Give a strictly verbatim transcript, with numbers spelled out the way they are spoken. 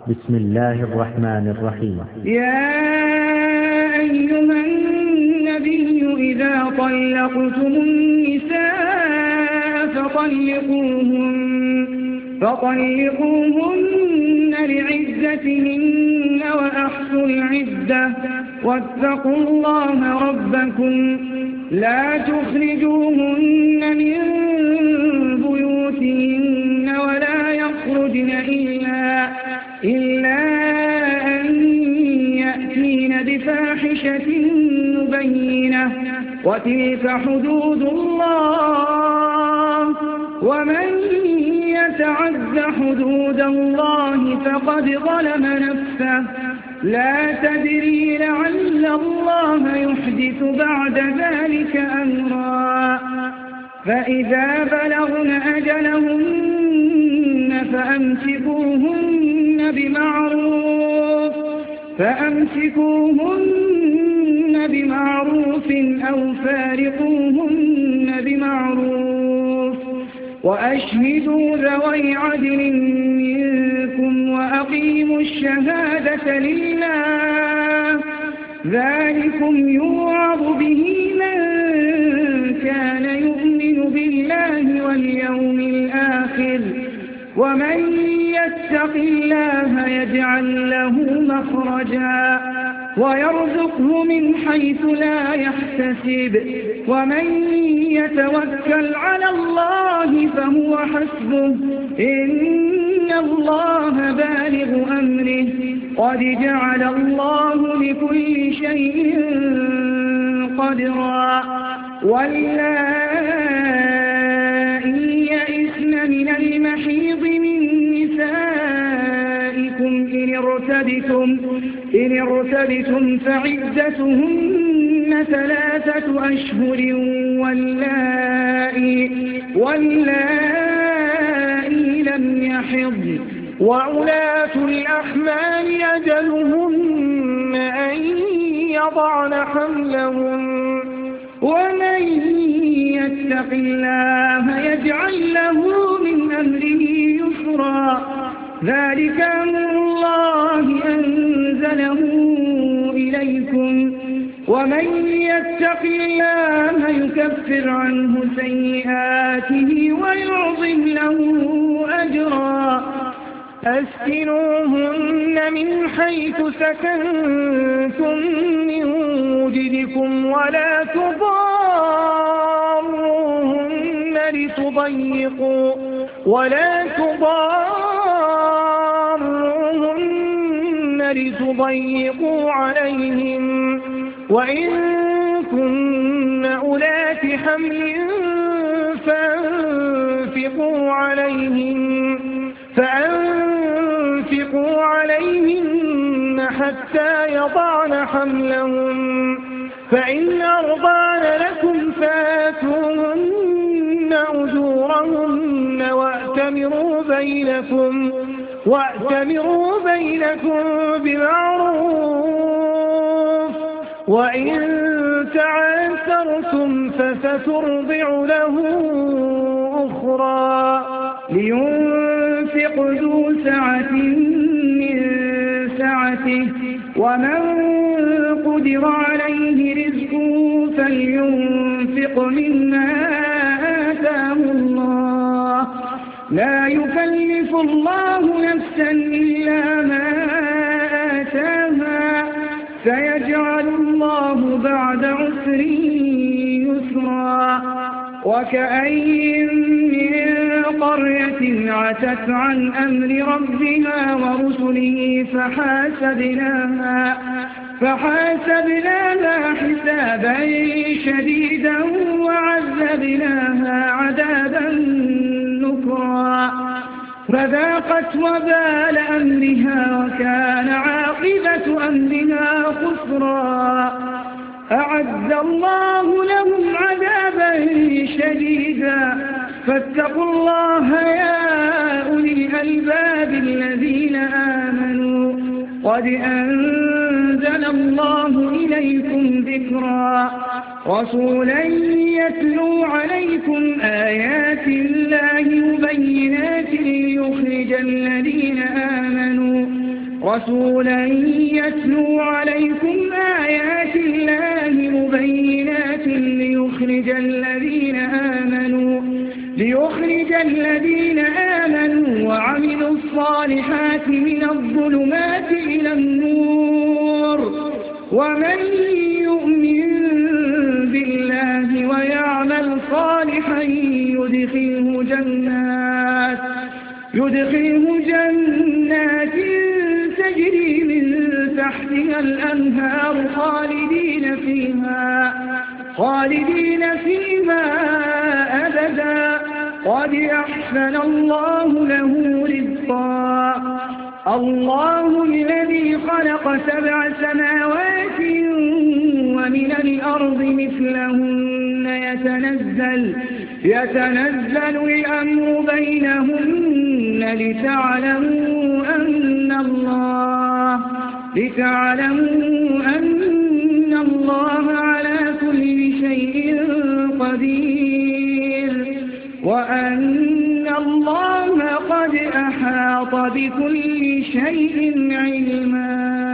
بسم الله الرحمن الرحيم. يا أيها النبي إذا طلقتم النساء فطلقوهن, فطلقوهن لعدتهن وأحصوا العدة واتقوا الله ربكم لا تخرجوهن من بيوتهن ولا يخرجن إلا, إلا أن يأتين بفاحشة مبينة وتلك حدود الله ومن يتعد حدود الله فقد ظلم نفسه لا تدري لعل الله يحدث بعد ذلك أمرا فإذا بلغن أجلهن فأمسكوهن بمعروف فأمسكوهن بمعروف أو فارقوهن بمعروف وأشهدوا ذوي عدل منكم وأقيموا الشهادة لله ذلكم يوعظ به من كان يؤمن بالله واليوم الآخر ومن يتق الله يجعل له مخرجا ويرزقه من حيث لا يحتسب ومن يتوكل على الله فهو حسبه إن الله بالغ أمره قد جعل الله لكل شيء قدرا واللائي يئسن من المحيض من نسائكم إن ارتبتم, إن ارتبتم فعدتهن ثلاثة أشهر واللائي, واللائي لم يحضن وأولاة الأحمال أجلهن أن يضعن حملهن ومن يتق الله يجعل له من أمره يسرا ذلك أمر الله أنزله إليكم ومن يتق الله يكفر عنه سيئاته ويعظم له أجرا أسكنوهن من حيث سكنتم من وجدكم ولا تضاروهن لتضيقوا ولا تضاروهن لتضيقوا عليهم وإن كن أولات حمل فأنفقوا عليهم فأنفقوا عليهن حتى يضعن حملهن فإن أرضعن لكم فآتوهن أجورهن وأتمروا بينكم, وأتمروا بينكم بمعروف وإن تعاثرتم فسترضع له أخرى لينفق ذو سعة من سعته ومن قدر عليه رزقه فلينفق مما آتاه الله لا يكلف الله نفسا إلا ما آتاها سيجعل الله بعد عسر يسرا وكأين من قرية عتت عن أمر ربها ورسله فحاسبناها, فحاسبناها حسابا شديدا وعذبناها عذابا نكرا فذاقت وبال أمرها وكان عاقبة أمرها خسرا أعد الله لهم عذابا شديدا فاتقوا الله يا أولي الألباب الذين آمنوا قد أنزل الله إليكم ذكرا رسولا يتلو عليكم آيات الله مبينات ليخرج الذين آمنوا رسولا يتلو عليكم آيات الله مبينات ليخرج الذين آمنوا ليخرج الذين آمنوا وعملوا الصالحات من الظلمات إلى النور ومن يؤمن بالله ويعمل صالحا يدخله جنات يدخله جنات تجري من تحتها الأنهار خالدين فيها خالدين فيها أبدا قد أحسن الله له رزقا الله الذي خلق سبع سماوات ومن الأرض مثلهن يتنزل يتنزل الأمر بينهن لتعلموا أن الله لتعلموا أن الله على كل شيء قدير وأن الله قد أحاط بكل شيء علما.